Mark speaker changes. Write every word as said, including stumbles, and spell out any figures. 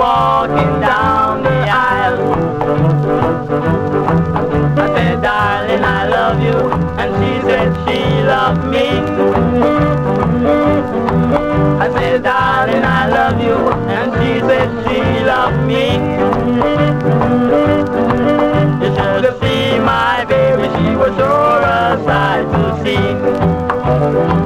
Speaker 1: walking down the aisle. I said, darling, I love you, and she said she loved me. I said, darling, I love you, and she said she loved me. You should have seen my baby, she was sure a sight to see.